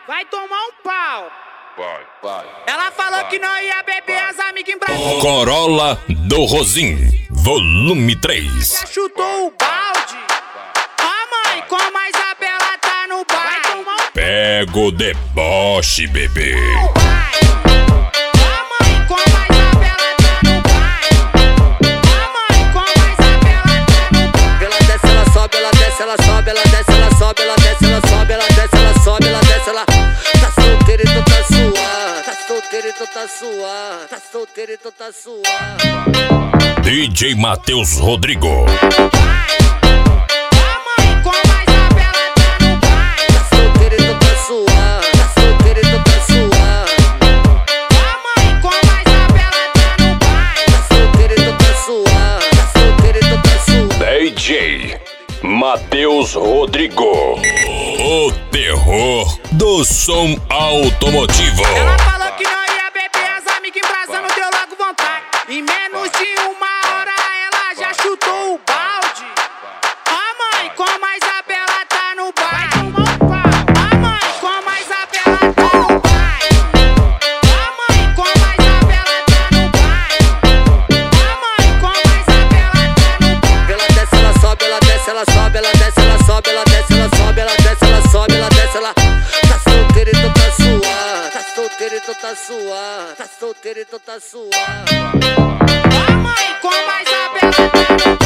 vai tomar um pau. Vai. Ela falou que não ia beber, as amigas em Brasília. Corolla do Rosim, volume 3. Já chutou o balde. Ó mãe, como a Isabela tá no bar. Vai tomar um Pega o deboche, bebê. Ela sobe, ela desce, ela sobe, ela desce, ela sobe, ela desce, ela sobe, ela desce, ela tá solteira e tu tá suave, tá solteira e tu tá suave, tá solteira e tu tá suave. DJ Matheus Rodrigo. Matheus Rodrigo, o terror do som automotivo. Ela falou que não ia beber, as amigas embrasando, deu logo vontade. Em menos de uma hora ela já chutou o balde. Ó mãe, como a Isabela tá no bar. Vai tomar um pau. Ó mãe, como a Isabela tá no bar. Ó mãe, como a Isabela tá no bar. Ó mãe, como a Isabela tá no bar. Ela desce, ela sobe, ela desce, ela sobe, ela desce, ela sobe, ela desce, ela sobe, ela desce, ela sobe, ela desce, ela tá solteira e tu tá suave, tá solteira e tu tá suave, tá solteira e tu tá suave. Ó mãe, como a Isabela tá no bar.